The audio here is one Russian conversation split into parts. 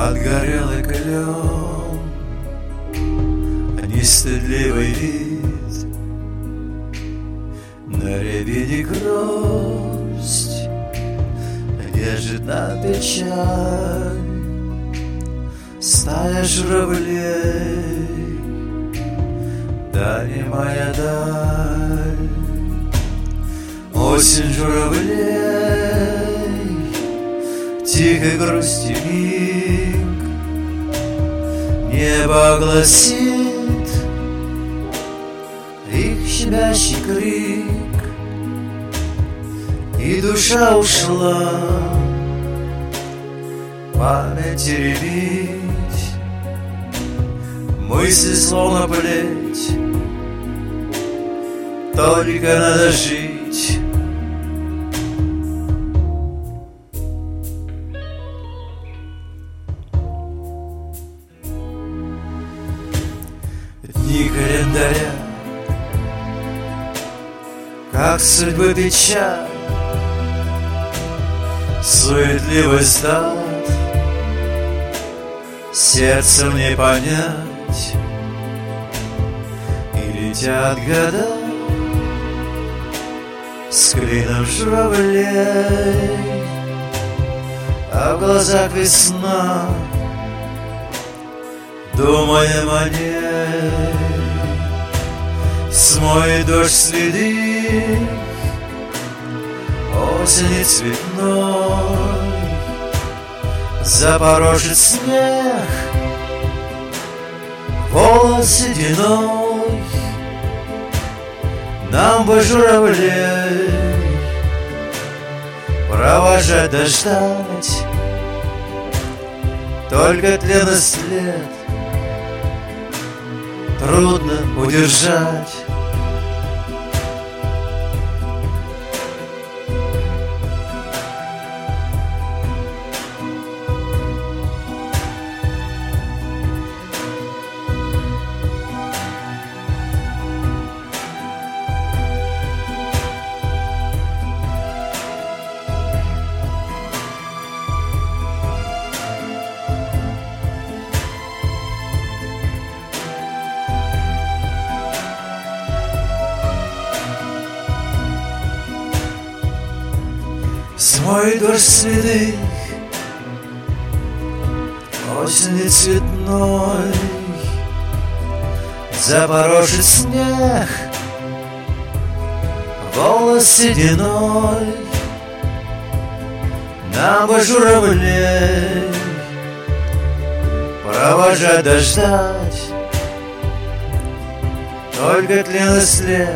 отгорелый клен, нестыдливый вид, на рябине грусть, держит на печаль стая журавлей, даль моя даль, осень журавлей, тихой грусти миг, небо огласит их щебящий крик, и душа ушла память теребить, мысли словно плеть, только надо жить. Дни календаря, как судьбы печаль, суетливость дат, сердцем не понять, и летят года с клином журавлей, а в глазах весна, думаем о ней. Смоет дождь следы осени цветной, запорожит снег волос сединой. Нам бы журавлей провожать да ждать, только тлен и след трудно удержать. Смой дождь следы осени цветной, запорошит снег волос сединой. Нам бы журавлей провожать да ждать, только тлен и след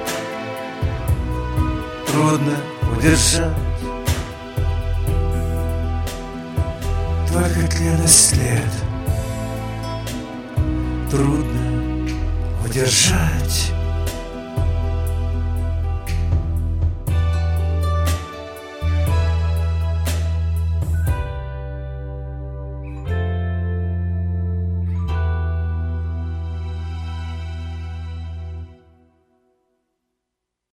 трудно удержать. Только тлен и след трудно удержать.